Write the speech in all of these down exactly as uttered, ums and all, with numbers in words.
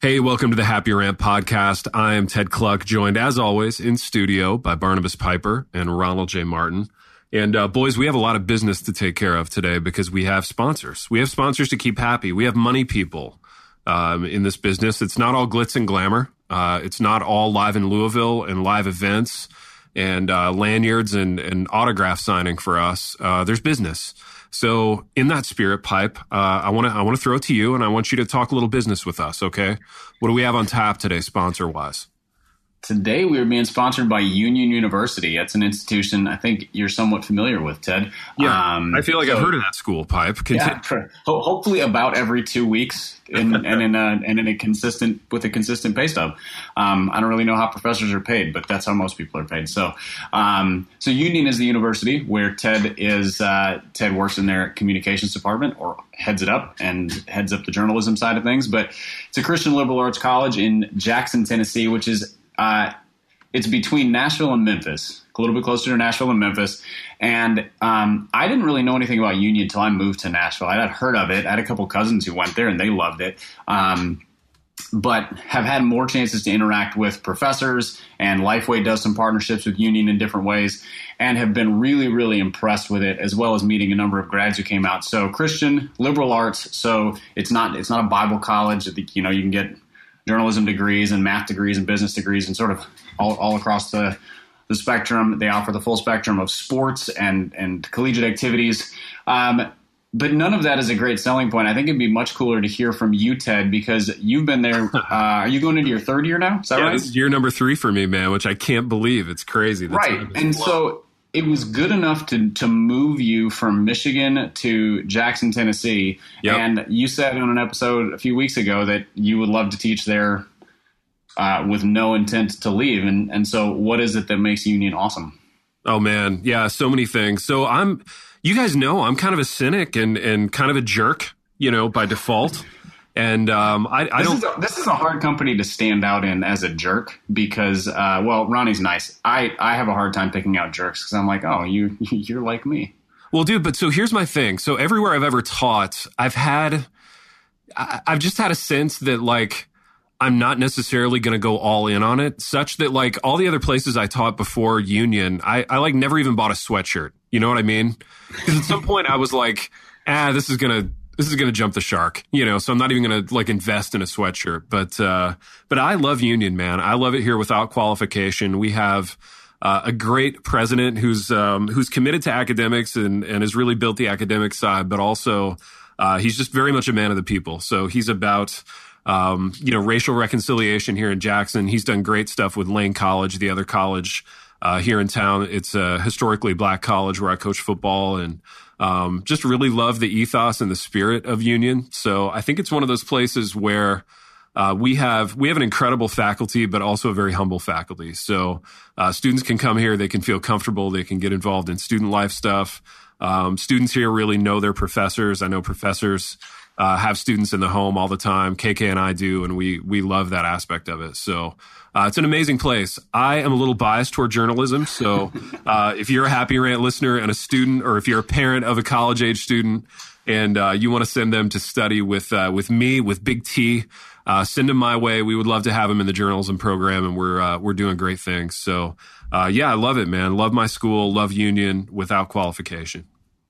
Hey, welcome to the Happy Rant podcast. I am Ted Kluck, joined as always in studio by Barnabas Piper and Ronald J. Martin. And uh, boys, we have a lot of business to take care of today because we have sponsors. We have sponsors to keep happy. We have money people um, in this business. It's not all glitz and glamour. Uh, it's not all live in Louisville and live events and uh, lanyards and, and autograph signing for us. Uh, there's business. So in that spirit, Pipe, uh, I want to I want to throw it to you, and I want you to talk a little business with us, okay? What do we have on tap today, sponsor-wise? Today we are being sponsored by Union University. It's an institution I think you're somewhat familiar with, Ted. Yeah, um, I feel like so, I've heard of that school, Pipe. Continue. Yeah, for, ho- hopefully about every two weeks in, and in a, and in a consistent with a consistent pay stub. Um, I don't really know how professors are paid, but that's how most people are paid. So, um, so Union is the university where Ted is. Uh, Ted works in their communications department, or heads it up and heads up the journalism side of things. But it's a Christian liberal arts college in Jackson, Tennessee, which is Uh, it's between Nashville and Memphis, a little bit closer to Nashville and Memphis. And um, I didn't really know anything about Union until I moved to Nashville. I had heard of it. I had a couple cousins who went there and they loved it. Um, but have had more chances to interact with professors, and Lifeway does some partnerships with Union in different ways, and have been really, really impressed with it, as well as meeting a number of grads who came out. So Christian liberal arts. So it's not, it's not a Bible college. You know, you can get journalism degrees and math degrees and business degrees and sort of all, all across the, the spectrum. They offer the full spectrum of sports and, and collegiate activities. Um, but none of that is a great selling point. I think it'd be much cooler to hear from you, Ted, because you've been there. Uh, are you going into your third year now? Is that yeah, right? This is year number three for me, man, which I can't believe. It's crazy. The right. And so it was good enough to to move you from Michigan to Jackson, Tennessee. Yep. And you said on an episode a few weeks ago that you would love to teach there uh, with no intent to leave. And and so what is it that makes Union awesome? Oh, man. Yeah, so many things. So I'm, you guys know I'm kind of a cynic and, and kind of a jerk, you know, by default. And um, I, I this don't. Is a, this is a hard company to stand out in as a jerk because, uh, well, Ronnie's nice. I, I have a hard time picking out jerks because I'm like, oh, you you're like me. Well, dude, but so here's my thing. So everywhere I've ever taught, I've had, I, I've just had a sense that like I'm not necessarily going to go all in on it, such that like all the other places I taught before Union, I, I like never even bought a sweatshirt. You know what I mean? Because at some point I was like, ah, this is gonna. This is going to jump the shark, you know, so I'm not even going to like invest in a sweatshirt. But uh, but I love Union, man. I love it here without qualification. We have uh, a great president who's um, who's committed to academics and, and has really built the academic side, but also uh, he's just very much a man of the people. So he's about, um, you know, racial reconciliation here in Jackson. He's done great stuff with Lane College, the other college uh, here in town. It's a historically black college where I coach football, and Um, just really love the ethos and the spirit of Union. So I think it's one of those places where uh, we have we have an incredible faculty, but also a very humble faculty. So uh, students can come here, they can feel comfortable, they can get involved in student life stuff. Um, students here really know their professors. I know professors uh, have students in the home all the time. K K and I do, and we we love that aspect of it. So Uh, it's an amazing place. I am a little biased toward journalism. So uh, if you're a Happy Rant listener and a student, or if you're a parent of a college-age student and uh, you want to send them to study with uh, with me, with Big T, uh, send them my way. We would love to have them in the journalism program, and we're uh, we're doing great things. So uh, yeah, I love it, man. Love my school, love Union without qualification.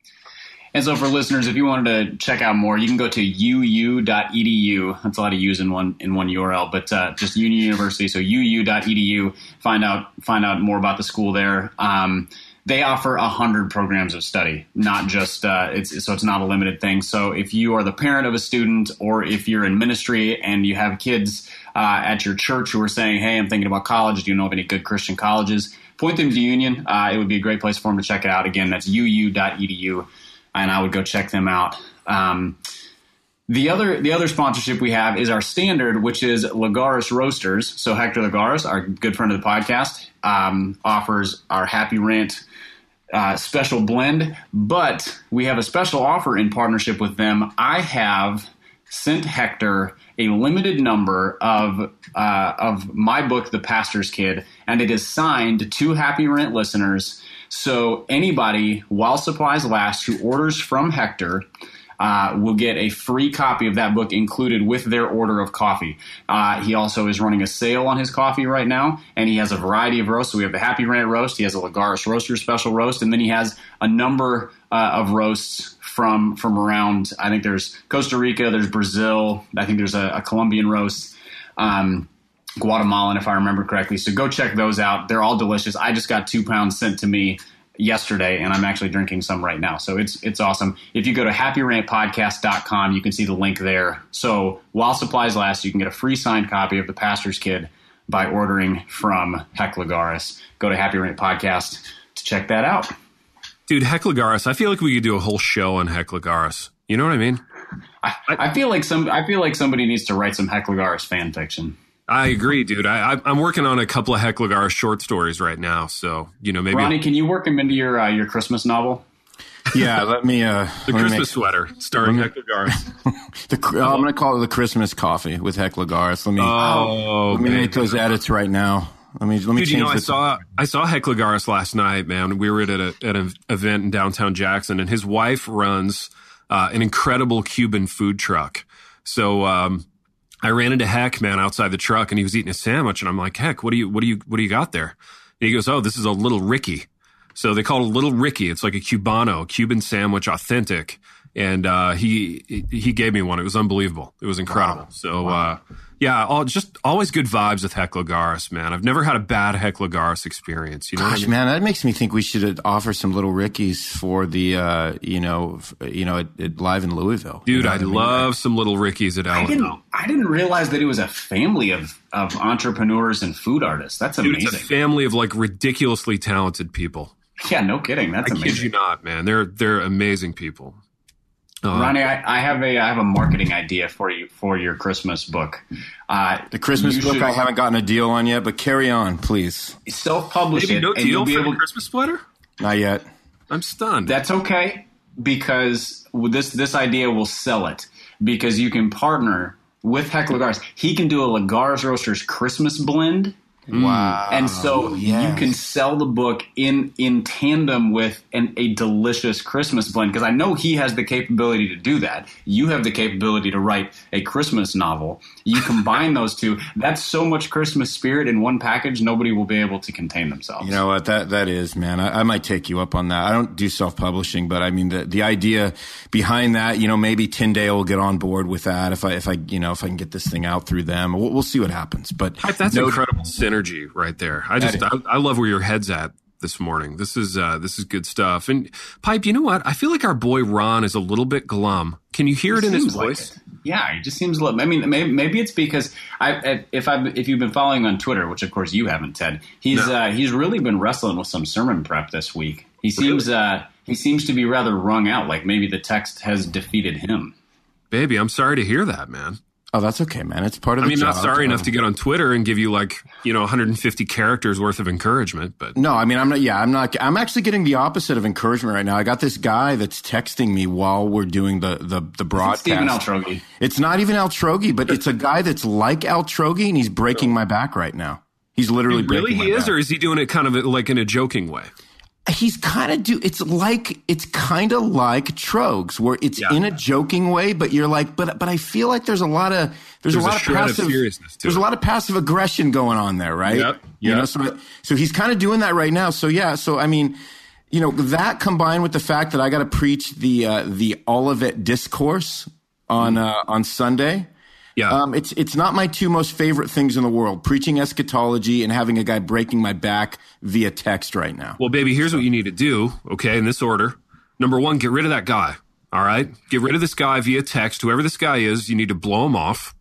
And so for listeners, if you wanted to check out more, you can go to u u dot e d u. That's a lot of U's in one in one U R L, but uh, just Union University. So u u dot e d u. Find out find out more about the school there. Um, they offer a hundred programs of study, not just uh, it's so it's not a limited thing. So if you are the parent of a student, or if you're in ministry and you have kids uh, at your church who are saying, "Hey, I'm thinking about college. Do you know of any good Christian colleges?" Point them to Union. Uh, it would be a great place for them to check it out. Again, that's u u dot e d u. And I would go check them out. Um, the other the other sponsorship we have is our standard, which is Lagares Roasters. So Hector Lagares, our good friend of the podcast, um, offers our Happy Rant uh, special blend. But we have a special offer in partnership with them. I have sent Hector a limited number of uh, of my book, The Pastor's Kid, and it is signed to Happy Rant listeners. So anybody, while supplies last, who orders from Hector, uh, will get a free copy of that book included with their order of coffee. Uh, he also is running a sale on his coffee right now, and he has a variety of roasts. So we have the Happy Rant roast. He has a Lagares Roaster special roast, and then he has a number uh, of roasts from from around. I think there's Costa Rica, there's Brazil. I think there's a, a Colombian roast. Um, Guatemalan, if I remember correctly. So go check those out. They're all delicious. I just got two pounds sent to me yesterday, and I'm actually drinking some right now. So it's it's awesome. If you go to happy rant podcast dot com, you can see the link there. So while supplies last, you can get a free signed copy of The Pastor's Kid by ordering from Heck Lagares. Go to Happy Rant Podcast to check that out. Dude, Heck Lagares, I feel like we could do a whole show on Heck Lagares. You know what I mean? I, I feel like some. I feel like somebody needs to write some Heck Lagares fan fiction. I agree, dude. I, I'm working on a couple of Heck Lagares short stories right now, so you know maybe. Ronnie, can you work them into your uh, your Christmas novel? Yeah, let me. Uh, the let Christmas me make, sweater starring Heck Lagares. the, oh, I'm going to call it the Christmas coffee with Heck Lagares. Let me. Oh, let me man. make those edits right now. Let me. Let me Dude, change. you know, I the, saw I saw Heck Lagares last night, man. We were at a, at an event in downtown Jackson, and his wife runs uh, an incredible Cuban food truck. So. Um, I ran into Heck, man, outside the truck, and he was eating a sandwich, and I'm like, Heck, what do you, what do you, what do you got there? And he goes, oh, this is a Little Ricky. So they call it a Little Ricky. It's like a Cubano, Cuban sandwich, authentic. And uh, he he gave me one. It was unbelievable. It was incredible. Wow. So wow. Uh, yeah, all, just always good vibes with Heck Lagares, man. I've never had a bad Heck Lagares experience. You know, Gosh, what I mean? man, that makes me think we should offer some Little Rickies for the uh, you know f- you know at, at live in Louisville. Dude, you know I'd I mean? love some Little Rickies at I didn't, Alamo. I didn't realize that it was a family of, of entrepreneurs and food artists. That's Dude, amazing. it's a family of like ridiculously talented people. Yeah, no kidding. That's I amazing. kid you not, man. They're they're amazing people. Uh, Ronnie, I, I have a I have a marketing idea for you for your Christmas book. Uh, The Christmas book should, I haven't gotten a deal on yet, but carry on, please. Self-publish maybe it, no and deal you'll be for able. the Christmas sweater? Not yet. I'm stunned. That's okay, because this this idea will sell it, because you can partner with Heck Lagares. He can do a Lagares Roasters Christmas blend. Wow. And so yes. you can sell the book in, in tandem with an, a delicious Christmas blend, because I know he has the capability to do that. You have the capability to write a Christmas novel. You combine those two. That's so much Christmas spirit in one package, nobody will be able to contain themselves. You know what? That that is, man. I, I might take you up on that. I don't do self-publishing, but I mean the the idea behind that. You know, maybe Tyndale will get on board with that if I if I you know if I can get this thing out through them. We'll, we'll see what happens. But that's no, incredible synergy right there. I just I, I love where your head's at this morning. This is uh, this is good stuff. And Pipe, you know what? I feel like our boy Ron is a little bit glum. Can you hear it, it in his voice? Like yeah, he just seems a little. I mean, maybe, maybe it's because I if I if you've been following on Twitter, which of course you haven't, Ted. He's no. uh, he's really been wrestling with some sermon prep this week. He seems really? uh, he seems to be rather wrung out. Like maybe the text has defeated him. Baby, I'm sorry to hear that, man. Oh, that's okay, man. It's part of I the mean, job. not sorry enough to get on Twitter and give you like, you know, one hundred fifty characters worth of encouragement, but no, I mean, I'm not, yeah, I'm not, I'm actually getting the opposite of encouragement right now. I got this guy that's texting me while we're doing the, the, the broadcast. Stephen Altrogi. It's not even Altrogi, but it's a guy that's like Altrogi, and he's breaking my back right now. He's literally Dude, really breaking my he is, back. or is he doing it kind of like in a joking way? He's kind of do. It's like it's kind of like Trogs, where it's yeah. in a joking way, but you're like, but but I feel like there's a lot of there's, there's a lot a of shred passive of seriousness to there's it. a lot of passive aggression going on there, right? Yep. You yep. know, so so he's kind of doing that right now. So yeah, so I mean, you know, that combined with the fact that I got to preach the uh, the Olivet discourse on uh, on Sunday. Yeah. Um, it's it's not my two most favorite things in the world, preaching eschatology and having a guy breaking my back via text right now. Well, baby, here's what you need to do, okay, in this order. Number one, get rid of that guy, all right? Get rid of this guy via text. Whoever this guy is, you need to blow him off.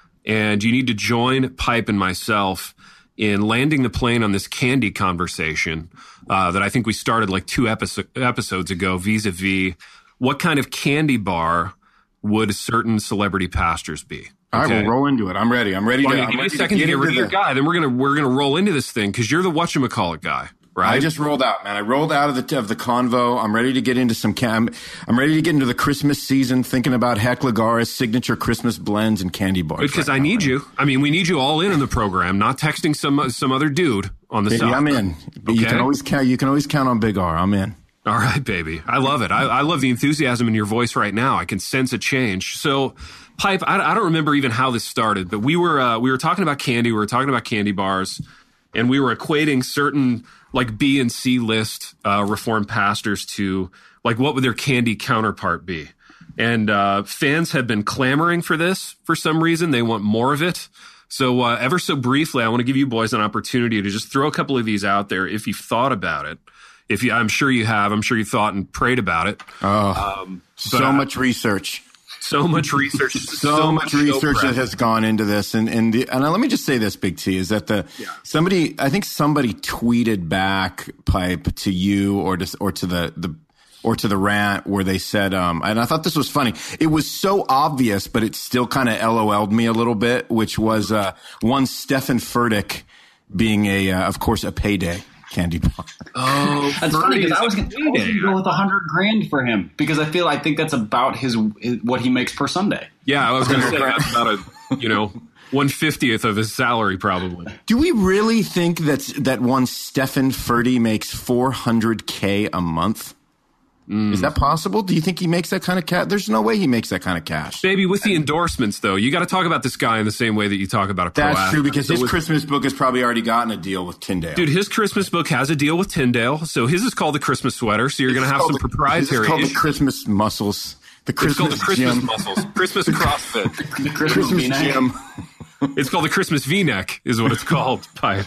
And you need to join Pipe and myself in landing the plane on this candy conversation uh, that I think we started like two episo- episodes ago, vis-a-vis what kind of candy bar would certain celebrity pastors be. All okay. right, we'll roll into it. I'm ready. I'm ready. Well, to, yeah, I'm give me a ready second to get, to rid of your the, guy. Then we're gonna we're gonna roll into this thing because you're the whatchamacallit guy, right? I just rolled out, man. I rolled out of the of the convo. I'm ready to get into some cam. I'm ready to get into the Christmas season, thinking about Heck Lagares signature Christmas blends and candy bars. Because right I now, need man. you. I mean, we need you all in on the program, not texting some some other dude on the Baby, side. I'm in. Okay? You can always count. You can always count on Big R. I'm in. All right, baby. I love it. I, I love the enthusiasm in your voice right now. I can sense a change. So, Pipe, I, I don't remember even how this started, but we were uh, we were talking about candy. We were talking about candy bars, and we were equating certain like B and C list uh, Reformed pastors to like what would their candy counterpart be. And uh, fans have been clamoring for this for some reason. They want more of it. So uh, ever so briefly, I want to give you boys an opportunity to just throw a couple of these out there if you've thought about it. If you, I'm sure you have. I'm sure you thought and prayed about it. Oh, um, so I, much research. So much research. so, so much research that has gone into this. And and, the, and let me just say this, Big T, is that the yeah. somebody, I think somebody tweeted back, Pipe, to you or to, or to the, the or to the rant where they said, um, and I thought this was funny. It was so obvious, but it still kind of LOL'd me a little bit, which was uh, one Stephen Furtick being a, uh, of course, a payday candy bar. Oh, that's funny because I was going to go with a hundred grand for him because I feel I think that's about his, his what he makes per Sunday. Yeah, I was going to say that's about a you know one fiftieth of his salary probably. Do we really think that's that one Stephen Furtick makes four hundred k a month? Mm. Is that possible? Do you think he makes that kind of cash? There's no way he makes that kind of cash. Baby, with the endorsements, though, you got to talk about this guy in the same way that you talk about a pro That's athlete. true, because so his with, Christmas book has probably already gotten a deal with Tyndale. Dude, his Christmas book has a deal with Tyndale, so his is called the Christmas sweater, so you're going to have some the, proprietary... It's called issues. the Christmas muscles. The Christmas It's called the Christmas gym. muscles. Christmas CrossFit. The Christmas, Christmas gym. It's called the Christmas V-neck is what it's called, Pipe.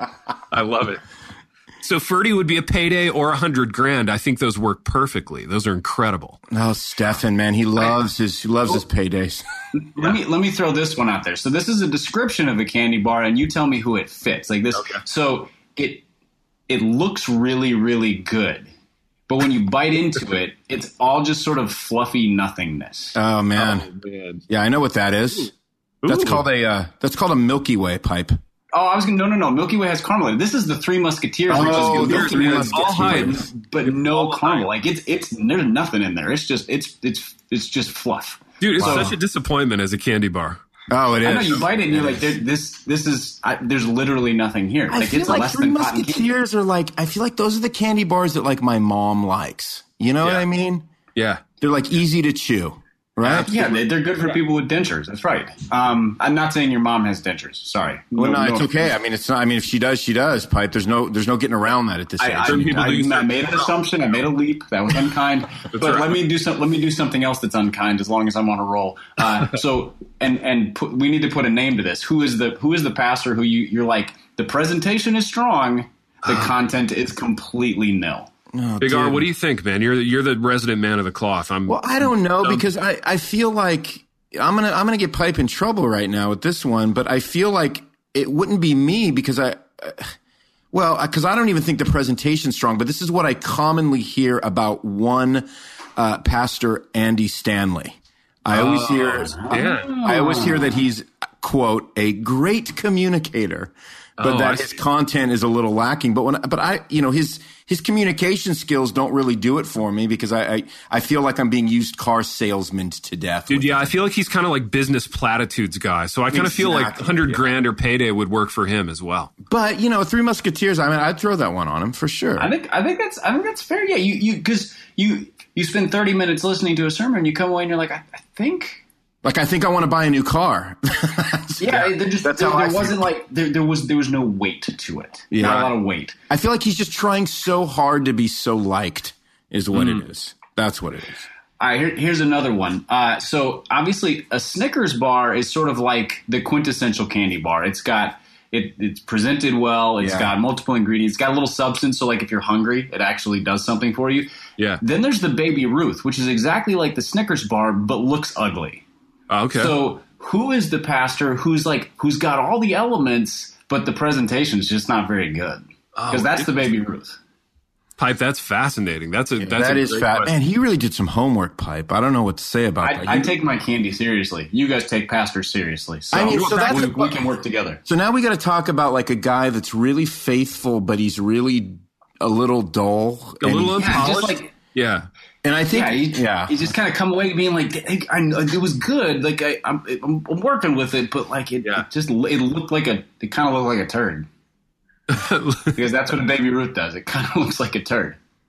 I love it. So thirty would be a payday or a hundred grand. I think those work perfectly. Those are incredible. Oh, Stefan, man, he loves his he loves his paydays. Let me let me throw this one out there. So this is a description of a candy bar, and you tell me who it fits. Like this. Okay. So it it looks really really good, but when you bite into it, it's all just sort of fluffy nothingness. Oh man, oh, man. Yeah, I know what that is. Ooh. That's called a uh, that's called a Milky Way pipe. Oh, I was going to, no, no, no. Milky Way has caramel in it. This is the Three Musketeers. Oh, which is the Three Musketeers. All high, but no caramel. Like it's, it's, there's nothing in there. It's just, it's, it's, it's just fluff. Dude, it's wow. such a disappointment as a candy bar. Oh, it is. I know, you bite it and you're like, this, this is, I, there's literally nothing here. I like feel it's like less Three than cotton Musketeers candy. are like, I feel like those are the candy bars that like my mom likes. You know yeah. what I mean? Yeah. They're like easy to chew. Right? Yeah, they, they're good for people with dentures. That's right. Um, I'm not saying your mom has dentures. Sorry. Well, no, no it's okay. I mean, it's not. I mean, if she does, she does. Pipe. There's no. There's no getting around that at this I, age. I, I, I, I made an assumption. I made a leap. That was unkind. but right. let me do some. Let me do something else that's unkind. As long as I'm on a roll. Uh, so and and put, we need to put a name to this. Who is the Who is the pastor who you you're like the presentation is strong, the content is completely nil. Oh, Big dude. R, what do you think, man? You're you're the resident man of the cloth. I'm well, I don't know um, because I, I feel like I'm gonna I'm gonna get Pipe in trouble right now with this one, but I feel like it wouldn't be me because I, uh, well, because I don't even think the presentation's strong. But this is what I commonly hear about one uh, pastor, Andy Stanley. I always oh, hear yeah. I always hear that he's quote a great communicator, but oh, that his content is a little lacking. But when but I you know his. His communication skills don't really do it for me because I, I, I feel like I'm being used car salesman to death. Dude, yeah, I feel like he's kind of like business platitudes guy. So I kind of Exactly, feel like one hundred yeah. grand or payday would work for him as well. But, you know, Three Musketeers, I mean, I'd throw that one on him for sure. I think I think that's I think that's fair. Yeah, you you because you you spend thirty minutes listening to a sermon, and you come away and you're like, I, I think. Like, I think I want to buy a new car. yeah, there just That's there, how there I wasn't feel. like there, there was there was no weight to it. Yeah. Not a lot of weight. I feel like he's just trying so hard to be so liked is what Mm. it is. That's what it is. All right, here, here's another one. Uh, so obviously, a Snickers bar is sort of like the quintessential candy bar. It's got it, it's presented well. It's Yeah. got multiple ingredients. It's got a little substance. So like if you're hungry, it actually does something for you. Yeah. Then there's the Baby Ruth, which is exactly like the Snickers bar but looks ugly. Oh, okay. So who is the pastor who's like who's got all the elements but the presentation is just not very good? Because Oh, that's the Baby Ruth. Pipe, that's fascinating. That's a that's That a is great fat. question. Man, he really did some homework, Pipe. I don't know what to say about that. I, I You- take my candy seriously. You guys take pastors seriously. So, I mean, so that's we, a- we can work together. So now we got to talk about like a guy that's really faithful, but he's really a little dull. A little and, Yeah, unpolished. just like yeah. and I think, yeah, you, yeah. you just kind of come away being like, hey, I, it was good. Like I, I'm, I'm working with it, but like it, Yeah. it just it looked like a it kind of looked like a turd because that's what a Baby Ruth does. It kind of looks like a turd.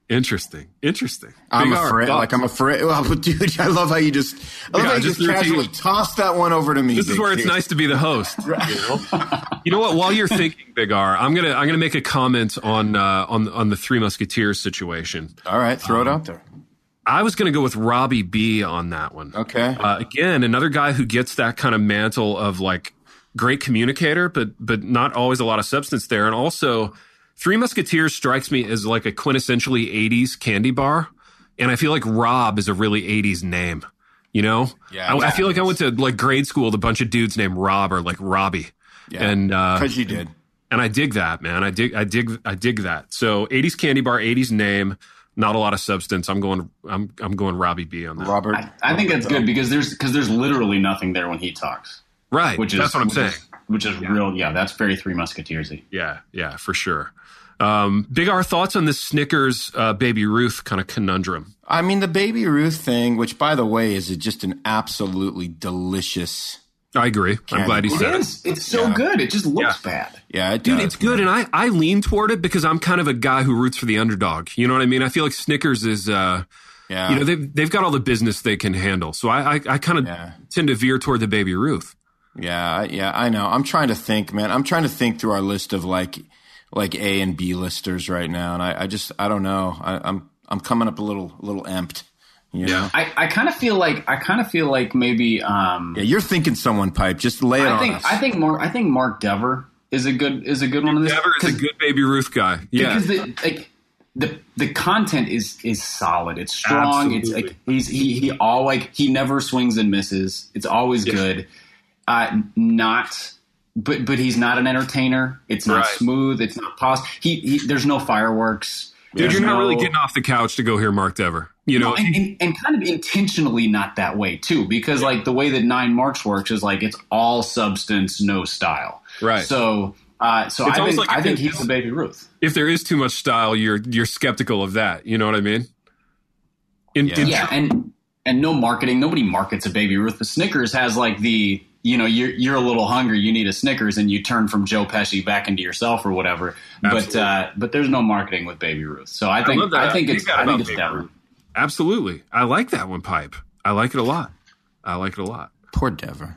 Interesting. Interesting. I'm Big afraid, R, like I'm afraid. Well, but dude, I love how you just, I love Yeah, how you just just casually routine. toss that one over to me. This is Big where it's T. nice to be the host. You know? You know what? While you're thinking, Big R, I'm gonna I'm gonna make a comment on uh, on on the Three Musketeers situation. All right, throw Um, it out there. I was gonna go with Robbie B on that one. Okay. Uh, again, another guy who gets that kind of mantle of like great communicator, but but not always a lot of substance there. And also, Three Musketeers strikes me as like a quintessentially eighties candy bar. And I feel like Rob is a really eighties name, you know? Yeah, I, yeah. I feel like I went to like grade school with a bunch of dudes named Rob or like Robbie. Yeah, And, uh, because you did. and I dig that, man. I dig, I dig, I dig that. So eighties candy bar, eighties name, not a lot of substance. I'm going, I'm, I'm going Robbie B on that. Robert. I, I think that's good because there's because there's literally nothing there when he talks. Right. Which is That's what I'm which saying. Is, which is real. Yeah, that's very Three Musketeersy. Yeah. Yeah, for sure. Um, Big R, thoughts on this Snickers, uh, Baby Ruth kind of conundrum? I mean, the Baby Ruth thing, which by the way is just an absolutely delicious. I agree. I'm Candy glad he bar. said It it. is. It's so Yeah. good. It just looks Yeah. bad. Yeah, it Dude, does, it's good, man. and I, I lean toward it because I'm kind of a guy who roots for the underdog. You know what I mean? I feel like Snickers is, uh, Yeah. you know, they've they've got all the business they can handle. So I I, I kind of Yeah. tend to veer toward the Baby Ruth. Yeah, I- yeah, I know. I'm trying to think, man. I'm trying to think through our list of like, like A and B listers right now, and I, I just, I don't know. I, I'm, I'm coming up a little, a little empty. You know? Yeah. I, I kind of feel like I kind of feel like maybe. Um, Yeah, you're thinking someone pipe. Just lay it I on think us. I think Mark I think Mark Dever is a good is a good one on this. Dever is a 'cause- good Baby Ruth guy. Yeah, because the like the the content is is solid. It's strong. It's Absolutely. like he's he he all like he never swings and misses. It's always Yeah. good. Uh, not. But but he's not an entertainer. It's not Right. smooth. It's not pos. He, he there's no fireworks. dude, There's you're not no- really getting off the couch to go hear Mark Dever. You know, No, and, and, and kind of intentionally not that way too, because like the way that Nine Marks works is like it's all substance, no style. Right. So, uh, so It's I almost think like I think if- he's the Baby Ruth. if there is too much style, you're you're skeptical of that. You know what I mean? In, Yeah. in- Yeah, and and no marketing. Nobody markets a Baby Ruth. The Snickers has like the you know you're you're a little hungry, you need a Snickers, and you turn from Joe Pesci back into yourself or whatever. Absolutely. But uh, but there's no marketing with Baby Ruth. So I think love that. I think I it's think that I think about it's Baby Dever. Ruth. Absolutely, I like that one. Pipe. I like it a lot. I like it a lot. Poor Dever.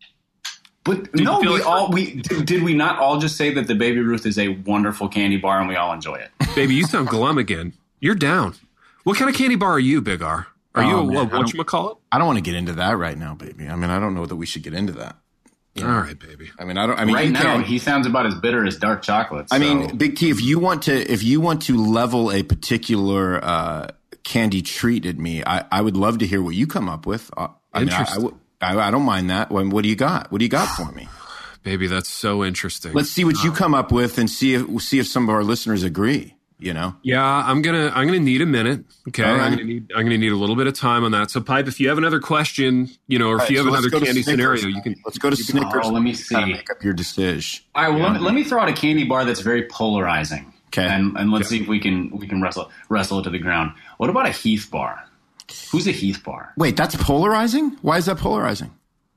But you no, feel we like- all we did, did we not all just say that the Baby Ruth is a wonderful candy bar and we all enjoy it? Baby, you sound glum again. You're down. What kind of candy bar are you, Big R? Are you Oh, a man, what, I don't- whatchamacallit? I don't want to get into that right now, baby. I mean, I don't know that we should get into that. All right, baby. I mean, I don't. I mean, Right you now, can- he sounds about as bitter as dark chocolate. I so- mean, Big T, if you want to, if you want to level a particular uh, candy treat at me, I, I would love to hear what you come up with. Uh, I mean, I, I, Interesting. would- I, I don't mind that. What, what do you got? What do you got for me? Baby, that's so interesting. Let's see what you come up with and see if see if some of our listeners agree. You know, yeah, I'm gonna I'm gonna need a minute. Okay, All right. I'm gonna need I'm gonna need a little bit of time on that. So, Pipe, if you have another question, you know, or if All right, you have so let's another go to candy Snickers. scenario, you can. Let's go to Snickers. Oh, let me and kinda see. Make up your decision. all right, well, let, me, let me throw out a candy bar that's very polarizing. Okay. and and let's see if we can we can wrestle wrestle it to the ground. What about a Heath bar? Who's a Heath bar? Wait, that's polarizing. Why is that polarizing?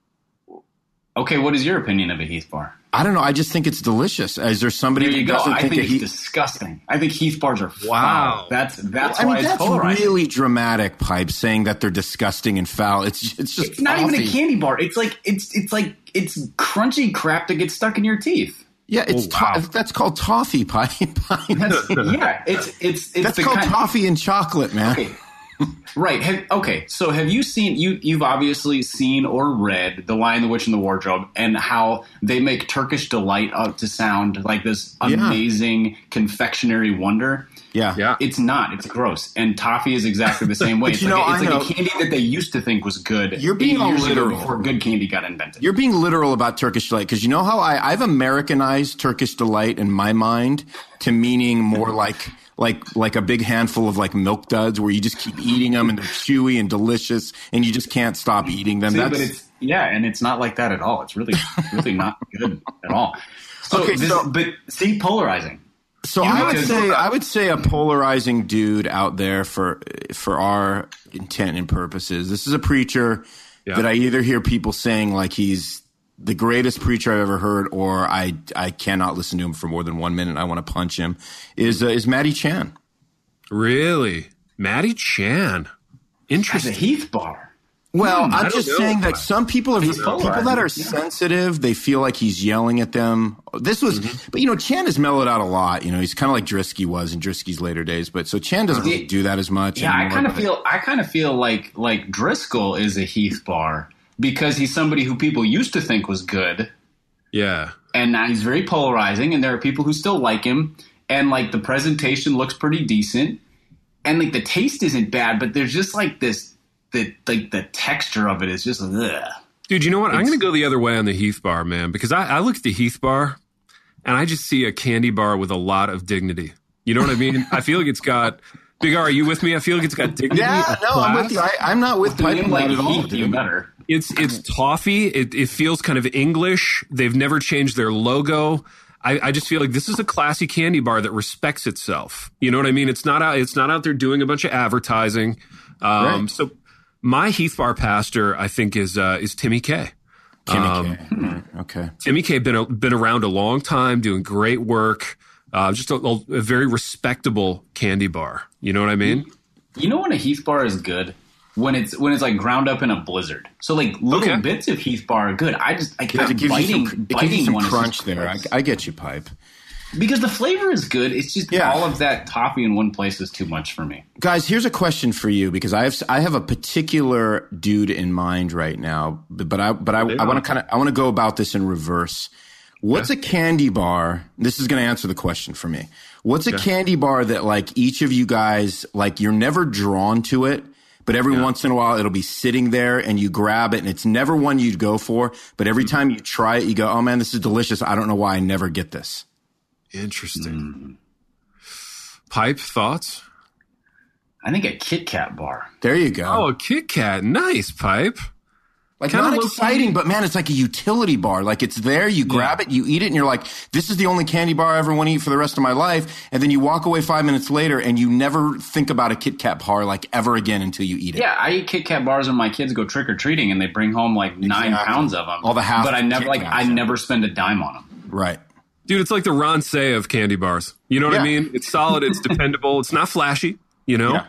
Okay, what is your opinion of a Heath bar? I don't know. I just think it's delicious. Is there somebody There you that go. doesn't I think, think a it's Heath? disgusting. I think Heath bars are foul. Wow. That's that's I why mean, it's that's polarizing. really dramatic, Pipe, saying that they're disgusting and foul. It's it's just It's not even a toffee. candy bar. It's like it's it's like it's crunchy crap that gets stuck in your teeth. Yeah, it's Oh, wow. to- that's called toffee, Pipe. That's, yeah, it's it's it's That's the called kind, toffee and chocolate, man. Okay. Right. Have, okay. So have you seen you you've obviously seen or read The Lion, the Witch, and the Wardrobe and how they make Turkish delight out to sound like this Yeah. amazing confectionery wonder? Yeah. Yeah. It's not. It's gross. And toffee is exactly the same way. But It's you like, know, a, it's I like know- a candy that they used to think was good. You're being eight all years ago literal. before good candy got invented. You're being literal about Turkish delight because you know how I, I've Americanized Turkish delight in my mind to meaning more like like like a big handful of like Milk Duds where you just keep eating them and they're chewy and delicious and you just can't stop eating them. See, That's but it's yeah, and it's not like that at all. It's really really not good at all. So, Okay, this, so- but see, polarizing. So You I know, would because- say I would say a polarizing dude out there for for our intent and purposes. This is a preacher Yeah. that I either hear people saying like he's the greatest preacher I've ever heard, or I I cannot listen to him for more than one minute. I want to punch him. Is uh, is Matty Chan? Really? Maddie Chan. As Interesting. a Heath bar. Well, Hmm, I'm I just don't know. saying that some people are He's people polarizing, that are yeah. sensitive. They feel like he's yelling at them. This was, Mm-hmm. but you know, Chan has mellowed out a lot. You know, he's kind of like Drisky was in Drisky's later days. But so Chan doesn't really do that as much. Yeah, I anymore, kind of but- feel I kind of feel like like Driscoll is a Heath bar because he's somebody who people used to think was good, Yeah. and now he's very polarizing. And there are people who still like him, and like the presentation looks pretty decent, and like the taste isn't bad, but there's just like this the like the texture of it is just ugh. Dude, you know what? I'm going to go the other way on the Heath bar, man, because I, I look at the Heath bar and I just see a candy bar with a lot of dignity. You know what I mean? I feel like it's got, Big R, are you with me? I feel like it's got dignity. Yeah, a no, I'm class. with you. I, I'm not with Name piping like that at all. Heath, you dude. better. It's it's toffee. It, it feels kind of English. They've never changed their logo. I, I just feel like this is a classy candy bar that respects itself. You know what I mean? It's not out. It's not out there doing a bunch of advertising. Um, Right. So my Heath bar pastor, I think, is uh, is Timmy K. Timmy Um, K. Right, okay. Timmy K been a, been around a long time, doing great work. Uh, just a, a very respectable candy bar. You know what I mean? You know when a Heath bar is good? When it's when it's like ground up in a blizzard. So like little Okay. bits of Heath bar are good. I just I It can't gives biting you some, it gives biting you some one is crunch just there. I, gross. I get you, Pipe. Because the flavor is good. It's just Yeah. all of that toffee in one place is too much for me. Guys, here's a question for you because I have I have a particular dude in mind right now, but, but I but I, I want to kind of I want to go about this in reverse. What's a candy bar? This is going to answer the question for me. What's a candy bar that like each of you guys like you're never drawn to it, but every once in a while it'll be sitting there and you grab it and it's never one you'd go for, but every time you try it you go, "Oh man, this is delicious. I don't know why I never get this." Interesting. Pipe thoughts? I think a Kit Kat bar. There you go. Oh, a Kit Kat. Nice, Pipe. Like Kinda not low-key. exciting, but man, it's like a utility bar. Like it's there, you grab it, you eat it, and you're like, this is the only candy bar I ever want to eat for the rest of my life. And then you walk away five minutes later and you never think about a Kit Kat bar like ever again until you eat it. Yeah, I eat Kit Kat bars when my kids go trick or treating and they bring home like nine Exactly. pounds of them. All the half but I never Kit like Kats, I yeah. never spend a dime on them. Right. Dude, it's like the Ron Say of candy bars. You know what I Yeah. mean? It's solid. It's dependable. It's not flashy, you know?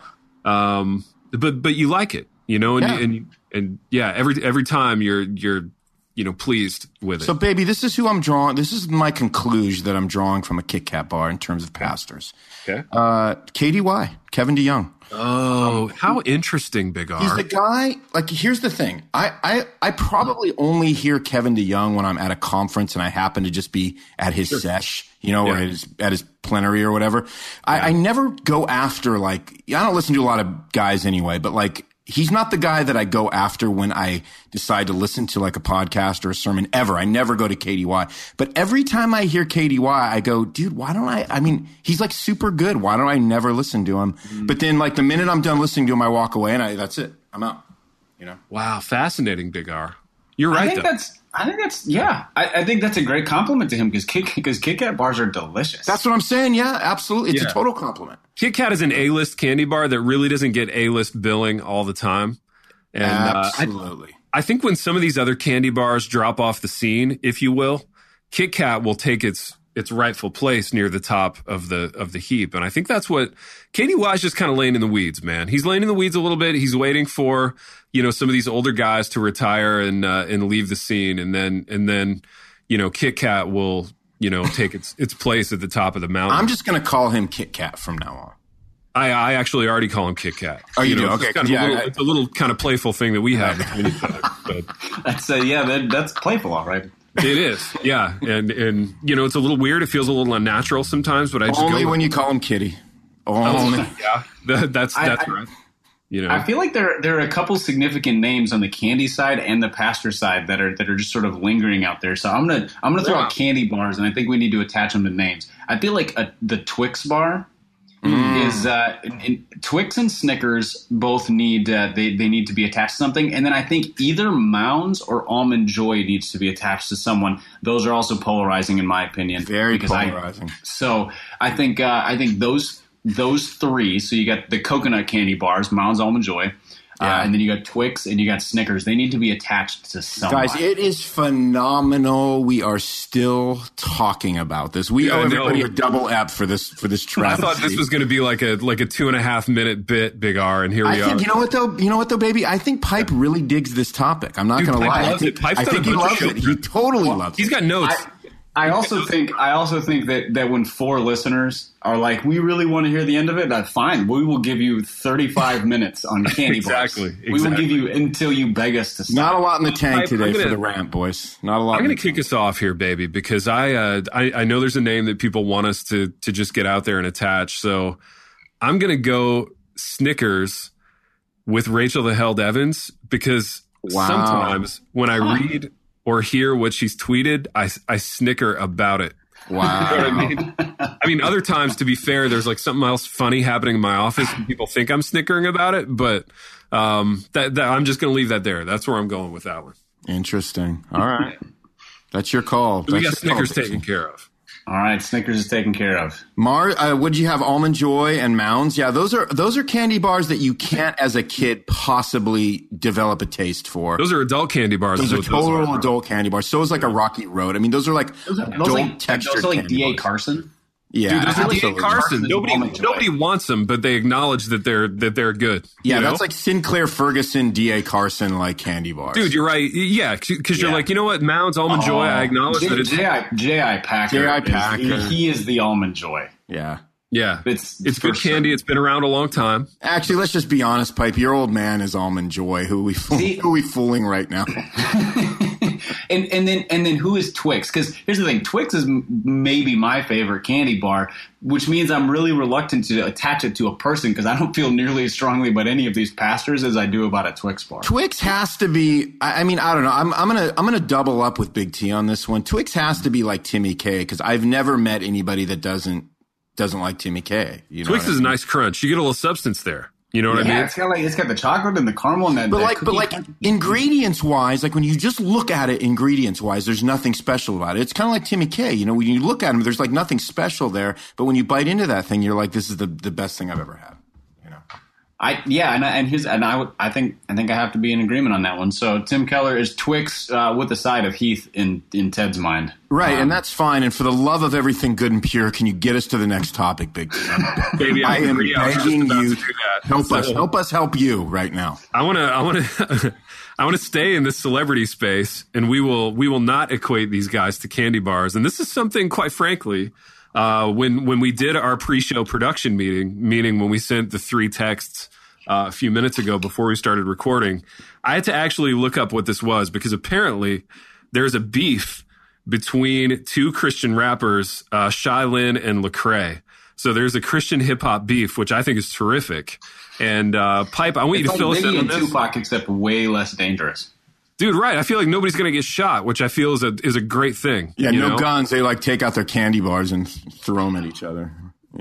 Um, but, but you like it, you know? And, Yeah. and, and yeah, every, every time you're, you're, you know, pleased with it. So baby, this is who I'm drawing. This is my conclusion that I'm drawing from a Kit Kat bar in terms of pastors. Okay. Uh, K D Y, Kevin DeYoung. Oh, how interesting, Big R. He's the guy, like, here's the thing. I, I, I probably only hear Kevin DeYoung when I'm at a conference and I happen to just be at his sesh, you know, or Yeah. at his, at his plenary or whatever. I, I never go after, like, I don't listen to a lot of guys anyway, but like, he's not the guy that I go after when I decide to listen to like a podcast or a sermon ever. I never go to K D Y. But every time I hear K D Y, I go, dude, why don't I? I mean, he's like super good. Why don't I never listen to him? Mm. But then like the minute I'm done listening to him, I walk away and I, that's it. I'm out. You know? Wow. Fascinating, Big R. You're I right, think though. that's I think that's yeah. I, I think that's a great compliment to him because Kit because Kit Kat bars are delicious. That's what I'm saying. Yeah, absolutely. It's Yeah. a total compliment. Kit Kat is an A-list candy bar that really doesn't get A-list billing all the time. And uh, I, Absolutely. I think when some of these other candy bars drop off the scene, if you will, Kit Kat will take its its rightful place near the top of the of the heap. And I think that's what K D Y is just kind of laying in the weeds, man. He's laying in the weeds a little bit. He's waiting for, you know, some of these older guys to retire and uh, and leave the scene, and then and then, you know, Kit Kat will, you know, take its its place at the top of the mountain. I'm just going to call him Kit Kat from now on. I, I actually already call him Kit Kat. Oh, you do? it's Okay, just Kind of yeah, a little, I- it's a little kind of playful thing that we have between each other. But that's uh, yeah. That, that's playful, all right. it is, yeah, and and you know, it's a little weird. It feels a little unnatural sometimes, but I just Only go when you call him Kitty. Only. yeah, that, that's I- that's I- right. You know, I feel like there there are a couple significant names on the candy side and the pastor side that are that are just sort of lingering out there. So I'm gonna I'm gonna throw Yeah. out candy bars, and I think we need to attach them to names. I feel like a, the Twix bar Mm. is uh, in, in, Twix and Snickers both need uh, they they need to be attached to something, and then I think either Mounds or Almond Joy needs to be attached to someone. Those are also polarizing, in my opinion. Very because I- polarizing. so I think uh, I think those those three. So you got the coconut candy bars, Mounds, Almond Joy. Uh, and then you got Twix and you got Snickers. They need to be attached to somebody. Guys, it is phenomenal. We are still talking about this. We Yeah, owe I know. everybody a double ep for this for this I travesty. thought this was going to be like a like a two and a half minute bit, Big R, and here we I think are. you know what though. You know what though, baby. I think Pipe really digs this topic. I'm not Dude, going to Pipe lie. I loves think, it. Pipe's I done think a he bunch of loves show it. He totally loves He's it. got notes. I, I also think I also think that, that when four listeners are like, we really want to hear the end of it, that's fine. We will give you thirty-five minutes on candy bars. Exactly, We will exactly. give you until you beg us to stop. Not a lot in the tank Pipe, today I'm gonna- for the rant, boys. Not a lot. I'm in going the to kick us off here, baby, because I, uh, I I know there's a name that people want us to to just get out there and attach. So I'm going to go Snickers with Rachel the Held Evans because Wow. sometimes when I read or hear what she's tweeted, I I snicker about it. Wow. You know what I mean? I mean, other times, to be fair, there's like something else funny happening in my office and people think I'm snickering about it, but um, that, that I'm just going to leave that there. That's where I'm going with that one. Interesting. All right. That's your call. We got That's your call, Snickers Dixon. taken care of. All right, Snickers is taken care of. Mar, uh, would you have Almond Joy and Mounds? Yeah, those are those are candy bars that you can't, as a kid, possibly develop a taste for. Those are adult candy bars. Those is are what those total are. adult candy bars. So is like a Rocky Road. I mean, those are like Those are, adult those like, textured those are like candy D A bars. Carson. Yeah, Dude, those are D A absolutely. Carson. Carson's Nobody, Almond Joy. nobody wants them, but they acknowledge that they're that they're good. Yeah, you know? that's like Sinclair Ferguson, D A Carson, like candy bars. Dude, you're right. Yeah, because you're Yeah. like, you know what, Mounds, Almond Joy. I acknowledge J- that it's J I J I Packer. J I is- Packer. he is the Almond Joy. yeah. yeah, It's it's good for candy. sure. It's been around a long time. Actually, let's just be honest, Pipe. Your old man is Almond Joy. Who we fool- See- who we fooling right now? And and then and then who is Twix? Because here's the thing, Twix is m- maybe my favorite candy bar, which means I'm really reluctant to attach it to a person because I don't feel nearly as strongly about any of these pastors as I do about a Twix bar. Twix has to be. I I mean, I don't know. I'm, I'm gonna I'm gonna double up with Big T on this one. Twix has to be like Timmy K because I've never met anybody that doesn't doesn't like Timmy K. You know Twix what I is a mean? nice crunch. You get a little substance there. You know what I Yeah, mean? it's got like it's got the chocolate and the caramel and that. But that like, but cookie. like ingredients wise, like when you just look at it, ingredients wise, there's nothing special about it. It's kind of like Timmy K. You know, when you look at him, there's like nothing special there. But when you bite into that thing, you're like, this is the the best thing I've ever had. You know. I yeah, and I- and his and I would I think I think I have to be in agreement on that one. So Tim Keller is Twix uh, with the side of Heath in in Ted's mind. Right, Um, and that's fine. And for the love of everything good and pure, can you get us to the next topic, Big T? Baby, I, I am agree. I was just begging about you, to do that. help us, So- help us, help you right now. I want to, I want to, I want to stay in this celebrity space, and we will, we will not equate these guys to candy bars. And this is something, quite frankly, uh, when when we did our pre-show production meeting, meaning when we sent the three texts uh, a few minutes ago before we started recording, I had to actually look up what this was because apparently there's a beef between two Christian rappers, uh, Shy Lynn and Lecrae. So there's a Christian hip hop beef, which I think is terrific. And uh, Pipe, I want you It's to like fill us in Biggie on and this. Tupac, except way less dangerous. Dude, right. I feel like nobody's going to get shot, which I feel is a is a great thing. Yeah, you no know? guns. They like take out their candy bars and throw them at each other.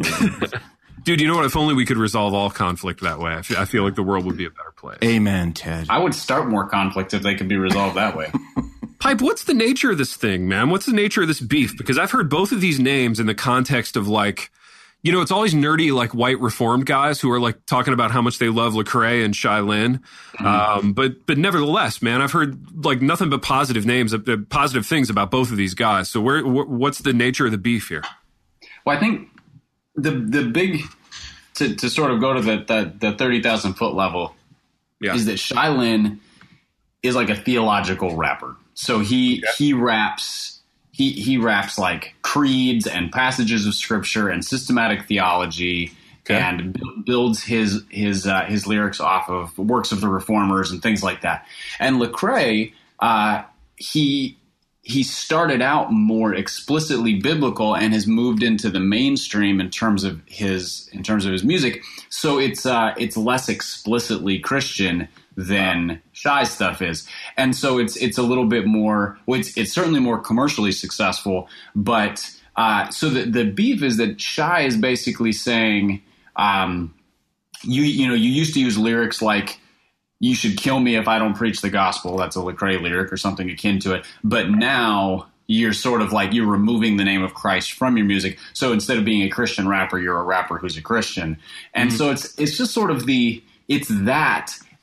Dude, you know what? If only we could resolve all conflict that way. I feel, I feel like the world would be a better place. Amen, Ted. I would start more conflict if they could be resolved that way. Pipe, what's the nature of this thing, man? What's the nature of this beef? Because I've heard both of these names in the context of like, you know, it's always nerdy, like white reformed guys who are like talking about how much they love Lecrae and Shy Lynn. Mm-hmm. Um, but, but nevertheless, man, I've heard like nothing but positive names, uh, positive things about both of these guys. So where, wh- what's the nature of the beef here? Well, I think the the big to, to sort of go to the the, the thirty thousand foot level Yeah. is that Shy Lynn is like a theological rapper. So he Okay. he raps he he raps like creeds and passages of scripture and systematic theology. Okay. And bu- builds his his uh, his lyrics off of works of the Reformers and things like that. And Lecrae, uh, he he started out more explicitly biblical and has moved into the mainstream in terms of his in terms of his music. So it's uh, it's less explicitly Christian than Shy's stuff is, and so it's it's a little bit more. Well, it's it's certainly more commercially successful, but uh, so the the beef is that Shy is basically saying. Um, you you know you used to use lyrics like "You should kill me if I don't preach the gospel." That's a Lecrae lyric or something akin to it. But now you're sort of like you're removing the name of Christ from your music. So instead of being a Christian rapper, you're a rapper who's a Christian. And mm-hmm. so it's it's just sort of the it's that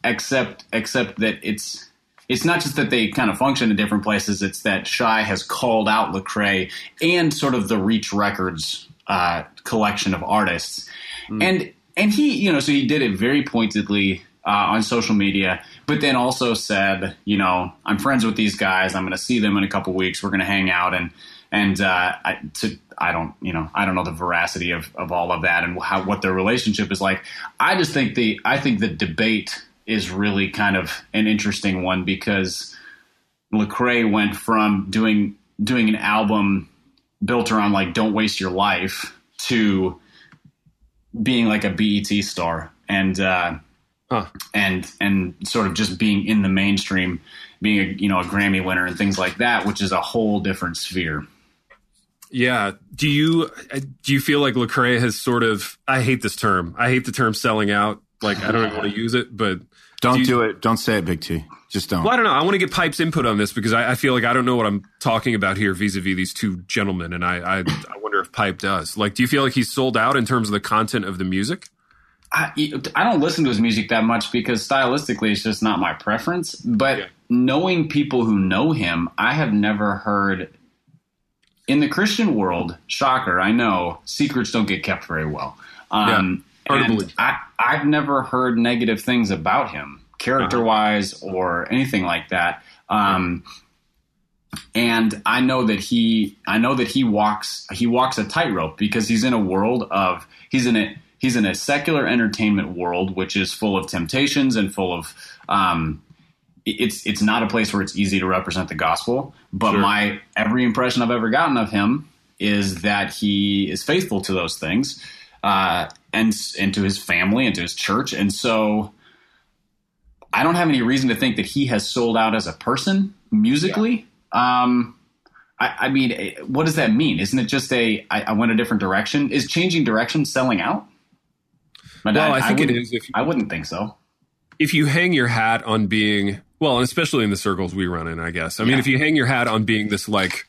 except except that it's it's not just that they kind of function in different places. It's that Shai has called out Lecrae and sort of the Reach Records uh, collection of artists, mm. and and he you know so he did it very pointedly uh, on social media, but then also said, you know, I'm friends with these guys. I'm going to see them in a couple weeks. We're going to hang out and. And uh, I, to, I don't, you know, I don't know the veracity of, of all of that and how what their relationship is like. I just think the, I think the debate is really kind of an interesting one because Lecrae went from doing doing an album built around like "Don't Waste Your Life" to being like a B E T star and uh, huh. and and sort of just being in the mainstream, being a you know a Grammy winner and things like that, which is a whole different sphere. Yeah. Do you do you feel like Lecrae has sort of? I hate this term. I hate the term "selling out." Like I don't even want to use it, but don't do, you, do it. Don't say it, Big T. Just don't. Well, I don't know. I want to get Pipe's input on this because I, I feel like I don't know what I'm talking about here vis-a-vis these two gentlemen, and I, I I wonder if Pipe does. Like, do you feel like he's sold out in terms of the content of the music? I, I don't listen to his music that much because stylistically it's just not my preference. But yeah. knowing people who know him, I have never heard. In the Christian world, shocker, I know, secrets don't get kept very well. Um, yeah, and I, I've never heard negative things about him, character-wise uh-huh. or anything like that. Um, and I know that he, I know that he walks, he walks a tightrope because he's in a world of, he's in a, he's in a secular entertainment world, which is full of temptations and full of, um, It's it's not a place where it's easy to represent the gospel, but sure. my every impression I've ever gotten of him is that he is faithful to those things, uh, and and to his family and to his church, and so I don't have any reason to think that he has sold out as a person musically. Yeah. Um, I, I mean, what does that mean? Isn't it just a I, I went a different direction? Is changing direction selling out? But well, I, I think I it is. If you, I wouldn't think so. If you hang your hat on being Well, and especially in the circles we run in, I guess. I mean, yeah. if you hang your hat on being this like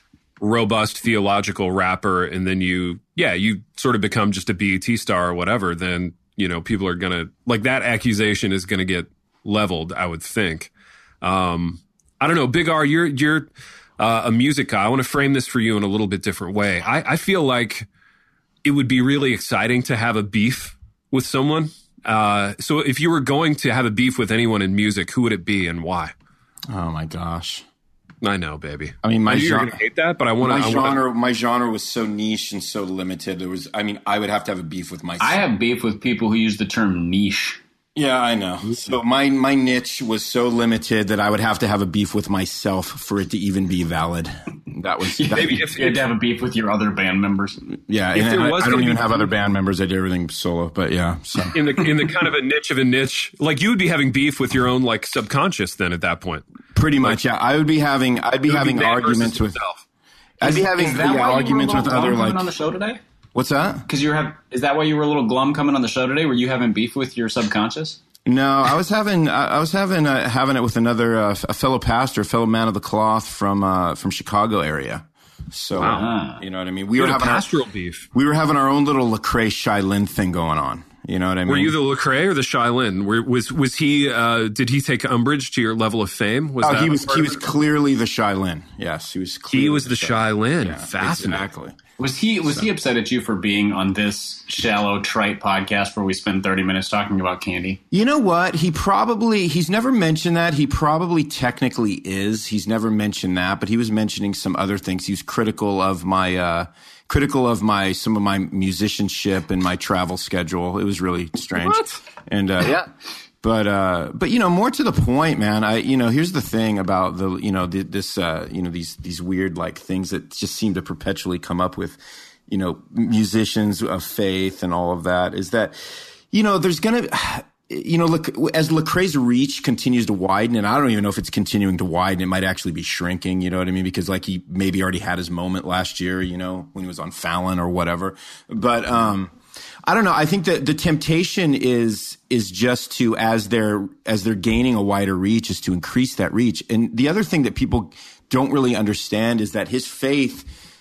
robust theological rapper and then you, yeah, you sort of become just a B E T star or whatever, then, you know, people are going to, like that accusation is going to get leveled, I would think. Um, I don't know. Big R, you're, you're uh, a music guy. I want to frame this for you in a little bit different way. I, I feel like it would be really exciting to have a beef with someone. Uh, so if you were going to have a beef with anyone in music, who would it be and why? Oh my gosh. I know, baby. I mean, my I knew genre, you're gonna hate that, but I want to. My genre, wanna, my genre was so niche and so limited. There was, I mean, I would have to have a beef with myself. I have beef with people who use the term niche. Yeah, I know. So my my niche was so limited that I would have to have a beef with myself for it to even be valid. That was yeah, that, maybe if you had to have a beef with your other band members. Yeah, if and there I, was I don't even be, have other band members. I did everything solo, but yeah. So. In the in the kind of a niche of a niche, like you would be having beef with your own like subconscious then at that point. Pretty much, like, yeah. I would be having I'd be having be arguments with. Himself. I'd be having yeah, arguments with other like on the show today. What's that? Because you have is that why you were a little glum coming on the show today? Were you having beef with your subconscious? No, I was having I was having uh, having it with another uh, a fellow pastor, a fellow man of the cloth from uh, from Chicago area. So wow. you know what I mean. We you were having pastoral our, beef. We were having our own little Lecrae Shai Linne thing going on. You know what I mean? Were you the Lecrae or the Shai Linne? Were, was was he? Uh, did he take umbrage to your level of fame? Was oh, that he was he was clearly the Shai Linne. Yes, he was. He was the, the Shai Linne. Yeah, Fascinating. Exactly. Was he was so. he upset at you for being on this shallow, trite podcast where we spend thirty minutes talking about candy? You know what? He probably he's never mentioned that. He probably technically is. He's never mentioned that, but he was mentioning some other things. He was critical of my uh, critical of my some of my musicianship and my travel schedule. It was really strange. What? And uh, yeah. But, uh, but, you know, more to the point, man, I, you know, here's the thing about the, you know, the, this, uh, you know, these, these weird, like, things that just seem to perpetually come up with, you know, musicians of faith and all of that is that, you know, there's going to, you know, look, as Lecrae's reach continues to widen, and I don't even know if it's continuing to widen, it might actually be shrinking, you know what I mean? Because, like, he maybe already had his moment last year, you know, when he was on Fallon or whatever. But, um, I don't know. I think that the temptation is is just to as they're as they're gaining a wider reach is to increase that reach. And the other thing that people don't really understand is that his faith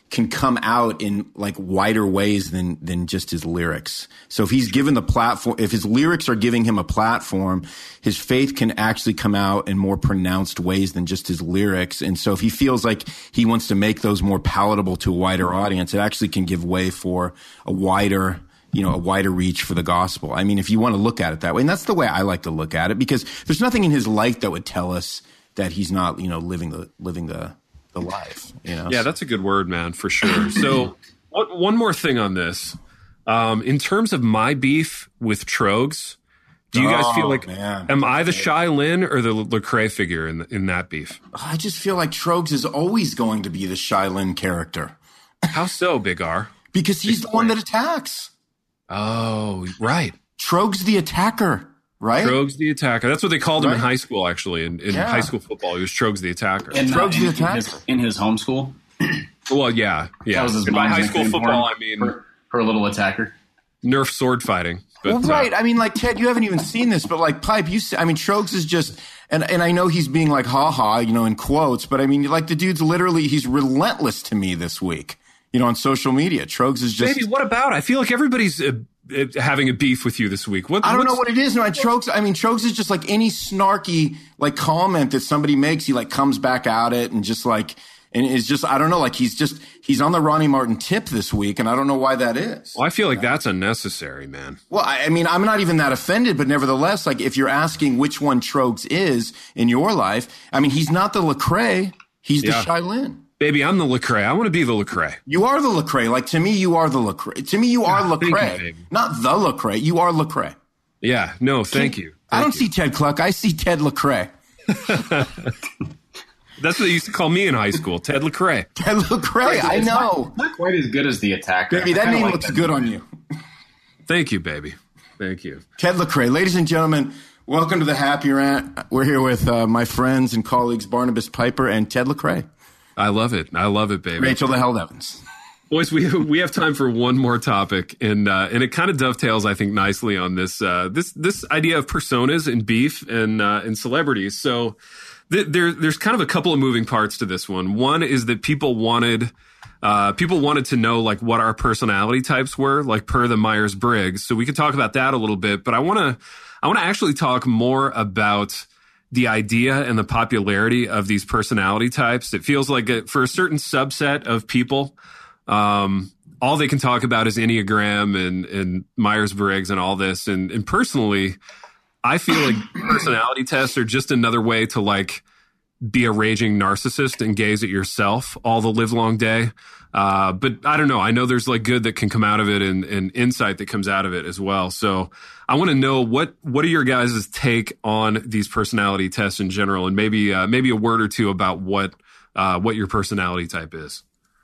can come out in like wider ways than than just his lyrics. So if he's given the platform, if his lyrics are giving him a platform, his faith can actually come out in more pronounced ways than just his lyrics. And so if he feels like he wants to make those more palatable to a wider audience, it actually can give way for a wider, you know, a wider reach for the gospel. I mean, if you want to look at it that way, and that's the way I like to look at it, because there's nothing in his life that would tell us that he's not, you know, living the living the the life, you know? Yeah, that's a good word, man, for sure. So what, one more thing on this. Um, in terms of my beef with Trogs, do you guys Oh, feel like, man. am I the Shai Lin or the Lecrae figure in, in that beef? I just feel like Trogs is always going to be the Shai Lin character How so, Big R? because he's the one that attacks. Oh, right. Trogs the attacker, right? Trogs the attacker. That's what they called him in Right. high school, actually. In, in Yeah. high school football, he was Trogs the attacker. In, uh, Trogs the in, in, attacker. his, in his homeschool. Well, yeah. Yeah. That was his And by mom's high school nickname for football, him. I mean her, her little attacker. Nerf sword fighting. But, Well, uh, right. I mean, like, Ted, you haven't even seen this, but like, Pipe, you see, I mean, Trogs is just, and, and I know he's being like, ha ha, you know, in quotes, but I mean, like, the dude's literally, he's relentless to me this week, you know, on social media. Trogs is just, Baby, what about? I feel like everybody's uh, uh, having a beef with you this week. What, I don't know what's- what it is. No, I Trogs, I mean, Trogs is just like any snarky, like, comment that somebody makes, he like comes back at it and just like, and it's just, I don't know, like, he's just, he's on the Ronnie Martin tip this week, and I don't know why that is. Well, I feel like that's unnecessary, man. Well, I, I mean, I'm not even that offended, but nevertheless, like, if you're asking which one Trogs is in your life, I mean, he's not the Lecrae, he's Yeah. the Shai Lin. Baby, I'm the Lecrae. I want to be the Lecrae. You are the Lecrae. Like, to me, you are the Lecrae. To me, you are thank you, Lecrae. baby. Not the Lecrae. You are Lecrae. Yeah, no, thank you. I Thank don't you. see Ted Cluck. I see Ted Lecrae. That's what they used to call me in high school, Ted Lecrae. Ted Lecrae. I It's know. Not, not quite as good as the attacker. Baby, I that kinda name like looks that. good on you. Thank you, baby. Thank you. Ted Lecrae. Ladies and gentlemen, welcome to the Happy Rant. We're here with uh, my friends and colleagues Barnabas Piper and Ted Lecrae. I love it. I love it, baby. Rachel the Held Evans. Boys, we we have time for one more topic, and uh, and it kind of dovetails, I think, nicely on this uh, this this idea of personas and beef and uh, and celebrities. So th- there there's kind of a couple of moving parts to this one. One is that people wanted uh, people wanted to know like what our personality types were, like per the Myers-Briggs. So we could talk about that a little bit, but I want to I want to actually talk more about the idea and the popularity of these personality types. It feels like a, for a certain subset of people, um, all they can talk about is Enneagram and, and Myers-Briggs and all this. And, and personally, I feel like personality tests are just another way to like be a raging narcissist and gaze at yourself all the live long day. Uh, but I don't know. I know there's like good that can come out of it and, and insight that comes out of it as well. So I want to know what, what are your guys' take on these personality tests in general, and maybe, uh, maybe a word or two about what, uh, what your personality type is.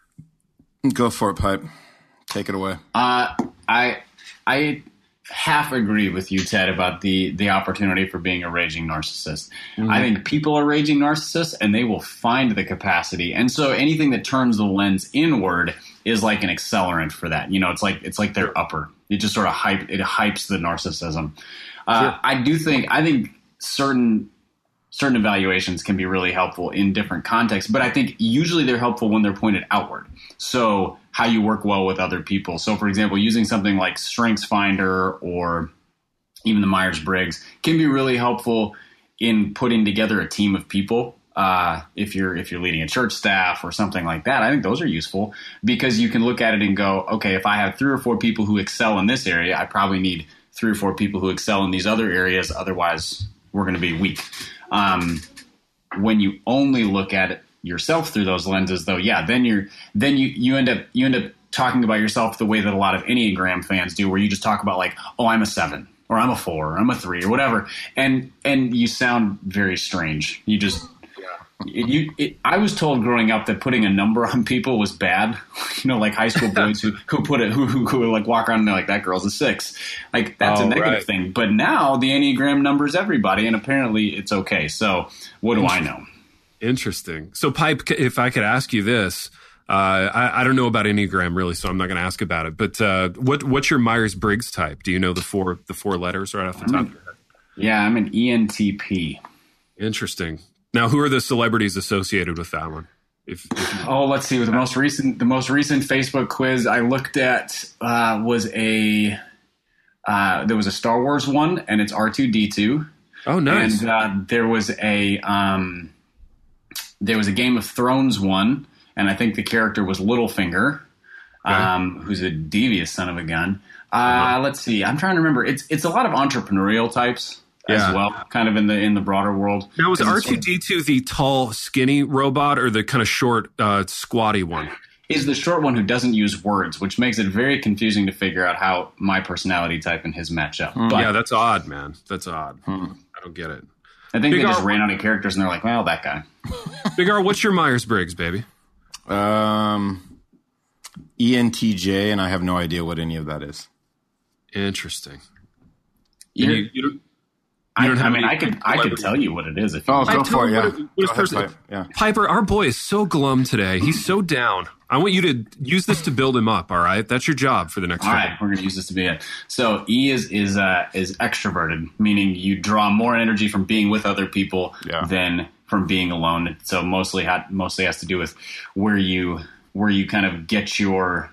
Go for it, Pipe. Take it away. Uh, I I half agree with you, Ted, about the the opportunity for being a raging narcissist. Mm-hmm. I think people are raging narcissists, and they will find the capacity. And so anything that turns the lens inward is like an accelerant for that. You know, it's like it's like their upper. It just sort of hype. It hypes the narcissism. Uh, Sure. I do think. I think certain. Certain evaluations can be really helpful in different contexts, but I think usually they're helpful when they're pointed outward. So how you work well with other people. So for example, using something like StrengthsFinder or even the Myers-Briggs can be really helpful in putting together a team of people. Uh, if you're if you're leading a church staff or something like that, I think those are useful because you can look at it and go, okay, if I have three or four people who excel in this area, I probably need three or four people who excel in these other areas. Otherwise, we're going to be weak. Um, when you only look at it yourself through those lenses, though, yeah, then you're then you, you end up you end up talking about yourself the way that a lot of Enneagram fans do, where you just talk about like, oh, I'm a seven, or I'm a four, or I'm a three, or whatever, and and you sound very strange. You just It, you, it, I was told growing up that putting a number on people was bad. You know, like high school boys who who put it who who, who like walk around and they're like, that girl's a six. Like that's Oh, a negative right. thing. But now the Enneagram numbers everybody, and apparently it's okay. So what do I know? Interesting. So, Pipe, if I could ask you this, uh, I, I don't know about Enneagram really, so I'm not going to ask about it. But uh, what what's your Myers-Briggs type? Do you know the four the four letters right off the top of your head? Yeah, I'm an E N T P. Interesting. Now, who are the celebrities associated with that one? If, if you, oh, let's see. The most recent, the most recent Facebook quiz I looked at uh, was a uh, there was a Star Wars one, and it's R two D two. Oh, nice. And uh, there was a um, there was a Game of Thrones one, and I think the character was Littlefinger, um, who's a devious son of a gun. Uh, uh-huh. Let's see. I'm trying to remember. It's it's a lot of entrepreneurial types yeah. as well, kind of in the in the broader world. Now, was R two D two the tall, skinny robot, or the kind of short, uh, squatty one? Is the short one who doesn't use words, which makes it very confusing to figure out how my personality type and his match up. Hmm. But yeah, that's odd, man. That's odd. Hmm. I don't get it. I think Big they just R, ran out of characters, and they're like, well, that guy. Big R, what's your Myers-Briggs, baby? Um, E N T J, and I have no idea what any of that is. Interesting. You, you, you don't, I, I mean, I could I could tell you what it is. If you oh, go for it, yeah. What, what ahead, Piper. yeah. Piper, our boy is so glum today. He's so down. I want you to use this to build him up, all right? That's your job for the next All couple. right, we're going to use this to be it. So E is is uh, is extroverted, meaning you draw more energy from being with other people yeah. than from being alone. So mostly ha- mostly has to do with where you where you kind of get your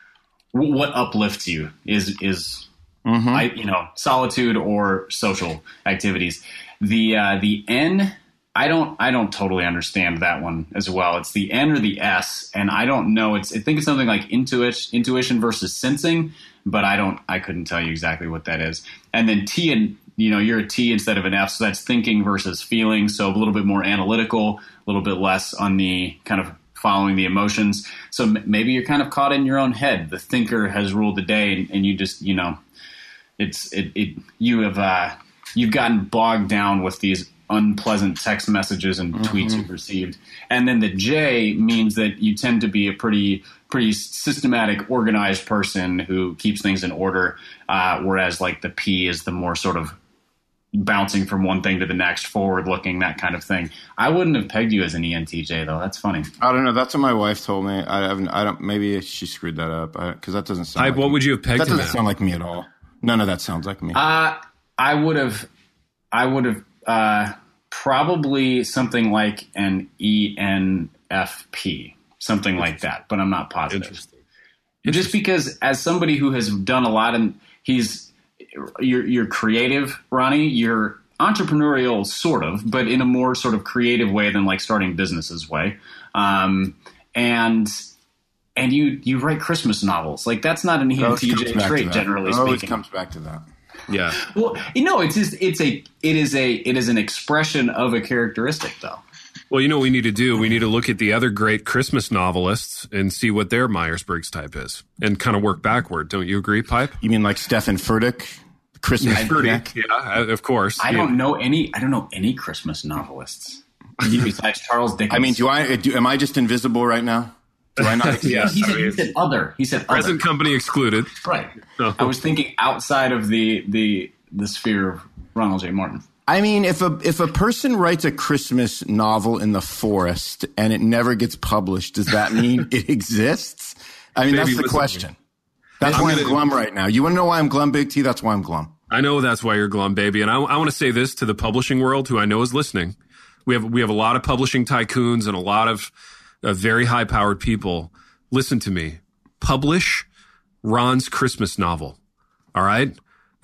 what uplifts you is is mm-hmm. I, you know, solitude or social activities. The uh, the N, I don't I don't totally understand that one as well. It's the N or the S, and I don't know. It's I think it's something like intuition intuition versus sensing, but I don't I couldn't tell you exactly what that is. And then T, and you know, you're a T instead of an F, so that's thinking versus feeling. So a little bit more analytical, a little bit less on the kind of following the emotions. So m- maybe you're kind of caught in your own head. The thinker has ruled the day, and, and you just you know, it's it, it you have uh, you've gotten bogged down with these unpleasant text messages and mm-hmm. tweets you've received. And then the J means that you tend to be a pretty pretty systematic, organized person who keeps things in order, uh, whereas like the P is the more sort of bouncing from one thing to the next, forward-looking, that kind of thing. I wouldn't have pegged you as an E N T J, though. That's funny. I don't know. That's what my wife told me. I haven't. I don't. Maybe she screwed that up because that doesn't sound. Type, like what me. would you have pegged That him doesn't at? sound like me at all. None of that sounds like me. Uh, I would have. I would have uh, probably something like an E N F P, something like that. But I'm not positive. Interesting. Just because, as somebody who has done a lot, and he's you're, you're creative, Ronnie. You're entrepreneurial, sort of, but in a more sort of creative way than like starting businesses way. Um, and and you you write Christmas novels. Like that's not an E N T J trait, generally it speaking. Always comes back to that. Yeah. Well, you know, it's just, it's a it is a it is an expression of a characteristic, though. Well, you know what we need to do? We need to look at the other great Christmas novelists and see what their Myers-Briggs type is and kind of work backward. Don't you agree, Pipe? You mean like Stefan Furtick? Christmas yeah, Furtick, yeah, of course. I yeah. don't know any I don't know any Christmas novelists besides Charles Dickens. I mean, do I do, am I just invisible right now? Do I not exist? yeah, he, said, I mean, he said other. He said present other. company excluded. Right. No. I was thinking outside of the the the sphere of Ronald J. Martin. I mean, if a if a person writes a Christmas novel in the forest and it never gets published, does that mean it exists? I mean, Baby, that's the listen, question. That's I'm why gonna, I'm glum right now. You want to know why I'm glum, Big T? That's why I'm glum. I know that's why you're glum, baby. And I, I want to say this to the publishing world, who I know is listening. We have we have a lot of publishing tycoons and a lot of uh, very high powered people. Listen to me. Publish Ron's Christmas novel. All right.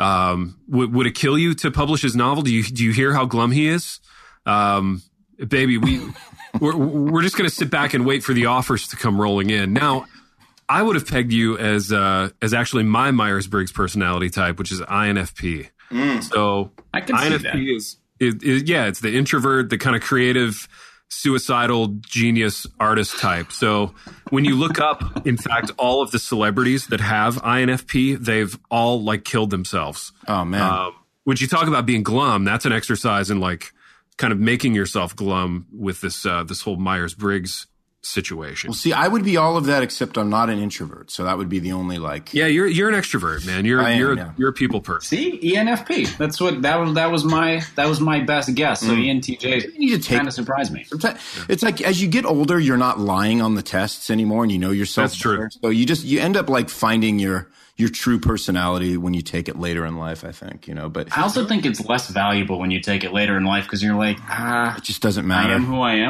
Um, would, would it kill you to publish his novel? Do you, do you hear how glum he is? Um, baby, we, we're, we're just going to sit back and wait for the offers to come rolling in. Now, I would have pegged you as, uh, as actually my Myers-Briggs personality type, which is I N F P. Mm. So I can I N F P see that. is, is, is, yeah, it's the introvert, the kind of creative, suicidal genius artist type. So when you look up, in fact, all of the celebrities that have I N F P, they've all like killed themselves. Oh man. Um, when you talk about being glum, that's an exercise in like kind of making yourself glum with this, uh, this whole Myers-Briggs situation. Well, see, I would be all of that, except I'm not an introvert. So that would be the only like. Yeah, you're you're an extrovert, man. You're I am, you're yeah. you're a people person. See, E N F P. That's what that was. That was my that was my best guess. So Mm. E N T J You need to take- kind of surprised me. It's like as you get older, you're not lying on the tests anymore, and you know yourself. That's true. better. So you just you end up like finding your your true personality when you take it later in life. I think you know, but I also think it's less valuable when you take it later in life because you're like, ah, it just doesn't I matter. am who I am.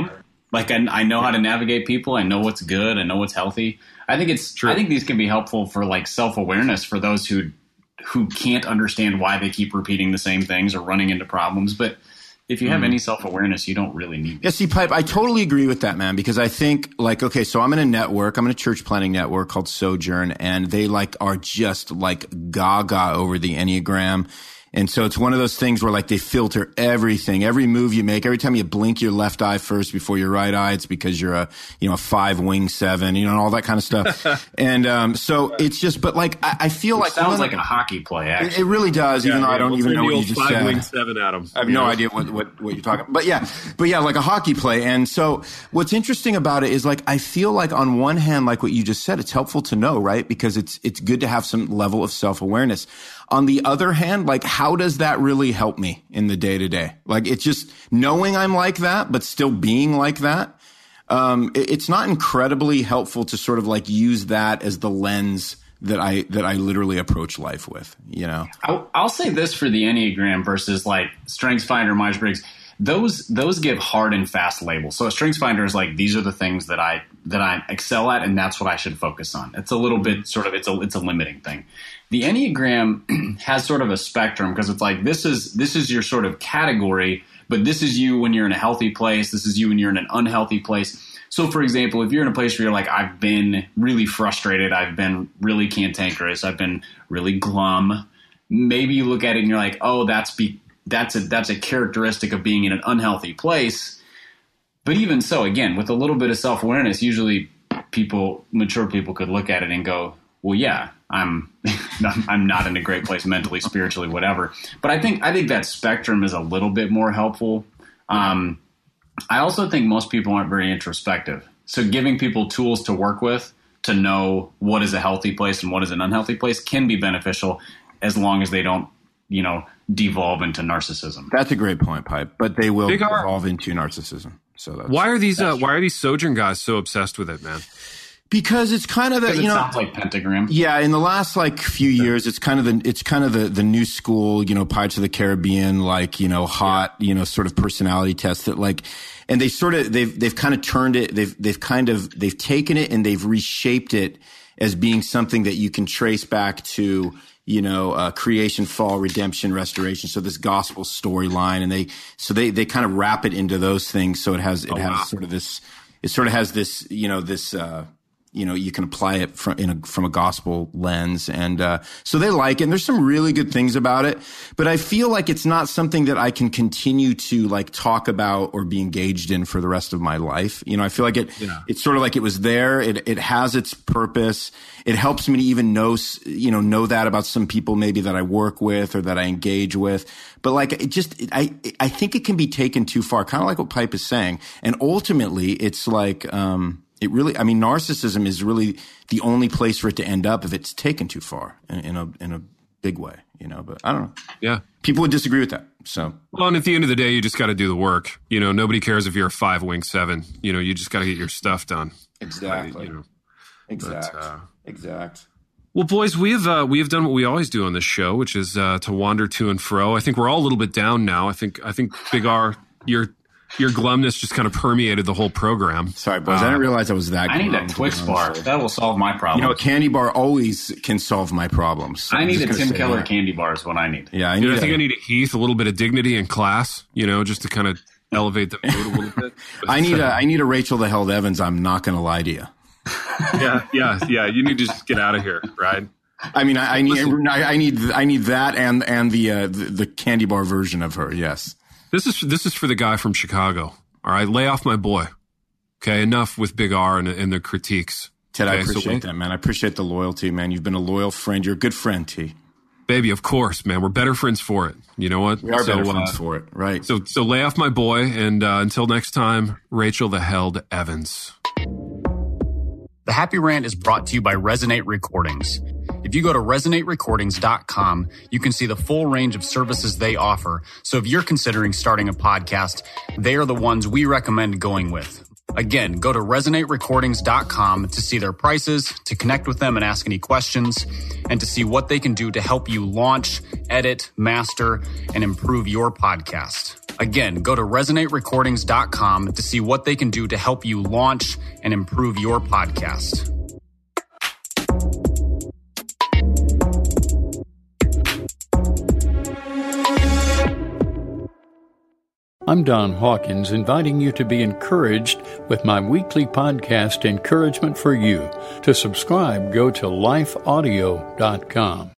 Like I, I know how to navigate people. I know what's good. I know what's healthy. I think it's. True. I think these can be helpful for like self-awareness for those who who can't understand why they keep repeating the same things or running into problems. But if you have mm. any self-awareness, you don't really need. Yeah, see, Pipe, I totally agree with that, man, because I think like, okay, so I'm in a network, I'm in a church planning network called Sojourn, and they like are just like gaga over the Enneagram. And so it's one of those things where like they filter everything, every move you make, every time you blink your left eye first before your right eye, it's because you're a, you know, a five wing seven, you know, and all that kind of stuff. and, um, so it's just, but like, I, I feel it like. Sounds like a hockey play, actually. It, it really does, yeah, even though yeah, I don't even know what you just five said. Wing seven, Adam. I have no idea what, what, what you're talking about. But yeah, but yeah, like a hockey play. And so what's interesting about it is like, I feel like on one hand, like what you just said, it's helpful to know, right? Because it's, it's good to have some level of self-awareness. On the other hand, like, how does that really help me in the day to day? Like, it's just knowing I'm like that, but still being like that. Um, it, it's not incredibly helpful to sort of like use that as the lens that I, that I literally approach life with, you know? I'll, I'll say this for the Enneagram versus like StrengthsFinder, Myers-Briggs. Those, those give hard and fast labels. So a StrengthsFinder is like, these are the things that I, that I excel at, and that's what I should focus on. It's a little bit sort of, it's a, it's a limiting thing. The Enneagram has sort of a spectrum because it's like, this is, this is your sort of category, but this is you when you're in a healthy place. This is you when you're in an unhealthy place. So for example, if you're in a place where you're like, I've been really frustrated, I've been really cantankerous, I've been really glum, maybe you look at it and you're like, oh, that's be, that's a, that's a characteristic of being in an unhealthy place. But even so, again, with a little bit of self-awareness, usually people, mature people could look at it and go, well, yeah, I'm I'm not in a great place mentally, spiritually, whatever. But I think I think that spectrum is a little bit more helpful. Um, I also think most people aren't very introspective. So giving people tools to work with to know what is a healthy place and what is an unhealthy place can be beneficial as long as they don't, you know, devolve into narcissism. That's a great point, Pipe. But they will Big evolve R. into narcissism. So that's, why are these uh, why are these Sojourn guys so obsessed with it, man? Because it's kind of the, you it know, sounds like Pentagram. Yeah, in the last like few years, it's kind of the, it's kind of the, the new school, you know, Pirates of the Caribbean, like, you know, hot, you know, sort of personality test that like, and they sort of, they've, they've kind of turned it, they've, they've kind of, they've taken it and they've reshaped it as being something that you can trace back to, you know, uh, creation, fall, redemption, restoration. So this gospel storyline, and they, so they, they kind of wrap it into those things. So it has, it oh, has wow. sort of this, it sort of has this, you know, this, uh, you know, you can apply it from in a, from a gospel lens. And, uh, so they like it. And there's some really good things about it, but I feel like it's not something that I can continue to like talk about or be engaged in for the rest of my life. You know, I feel like it, yeah. it's sort of like it was there. It, it has its purpose. It helps me to even know, you know, know that about some people maybe that I work with or that I engage with. But like, it just, it, I, I think it can be taken too far, kind of like what Pipe is saying. And ultimately it's like, um, It really, I mean, narcissism is really the only place for it to end up if it's taken too far in, in a in a big way, you know. But I don't know. Yeah, people would disagree with that. So, well, and at the end of the day, you just got to do the work. You know, nobody cares if you're a five wing seven. You know, you just got to get your stuff done. Exactly. You know, exact. But, uh, exact. Well, boys, we have uh, we have done what we always do on this show, which is uh, to wander to and fro. I think we're all a little bit down now. I think I think Big R, you're. Your glumness just kind of permeated the whole program. Sorry, boys. Uh, I didn't realize I was that glum. I need a Twix bar. That will solve my problem. You know, a candy bar always can solve my problems. So I need a Tim Keller that. candy bar is what I need. Yeah, I, need Dude, I think a, I need a Heath, a little bit of dignity and class, you know, just to kind of elevate the mood a little bit. But I need a I need a Rachel the Held Evans. I'm not going to lie to you. yeah, yeah, yeah. You need to just get out of here, right? I mean, I, I need I need I need that and and the, uh, the the candy bar version of her. Yes. This is this is for the guy from Chicago. All right, lay off my boy. Okay, enough with Big R and, and the critiques. Ted, okay, I appreciate so that, man. I appreciate the loyalty, man. You've been a loyal friend. You're a good friend, T. Baby, of course, man. We're better friends for it. You know what? We are so, better friends uh, for it, right? So, so lay off my boy, and uh, until next time, Rachel the Held Evans. The Happy Rant is brought to you by Resonate Recordings. If you go to resonate recordings dot com, you can see the full range of services they offer. So if you're considering starting a podcast, they are the ones we recommend going with. Again, go to resonate recordings dot com to see their prices, to connect with them and ask any questions, and to see what they can do to help you launch, edit, master, and improve your podcast. Again, go to resonate recordings dot com to see what they can do to help you launch and improve your podcast. I'm Don Hawkins, inviting you to be encouraged with my weekly podcast, Encouragement for You. To subscribe, go to life audio dot com.